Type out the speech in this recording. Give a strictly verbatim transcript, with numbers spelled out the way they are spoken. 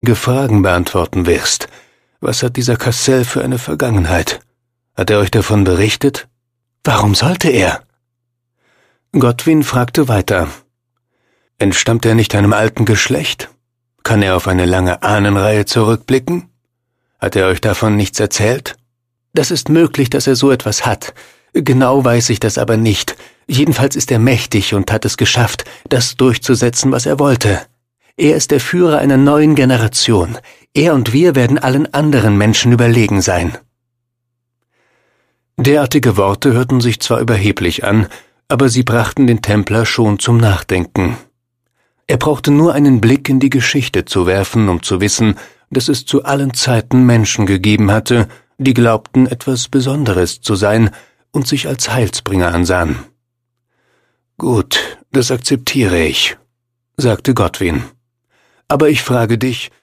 wichtige Fragen beantworten wirst. Was hat dieser Cassel für eine Vergangenheit? Hat er euch davon berichtet? Warum sollte er? Godwin fragte weiter. Entstammt er nicht einem alten Geschlecht? Kann er auf eine lange Ahnenreihe zurückblicken? Hat er euch davon nichts erzählt? Das ist möglich, dass er so etwas hat. Genau weiß ich das aber nicht. Jedenfalls ist er mächtig und hat es geschafft, das durchzusetzen, was er wollte. Er ist der Führer einer neuen Generation. Er und wir werden allen anderen Menschen überlegen sein. Derartige Worte hörten sich zwar überheblich an, aber sie brachten den Templer schon zum Nachdenken. Er brauchte nur einen Blick in die Geschichte zu werfen, um zu wissen, dass es zu allen Zeiten Menschen gegeben hatte, die glaubten, etwas Besonderes zu sein und sich als Heilsbringer ansahen. »Gut, das akzeptiere ich«, sagte Godwin. »Aber ich frage dich,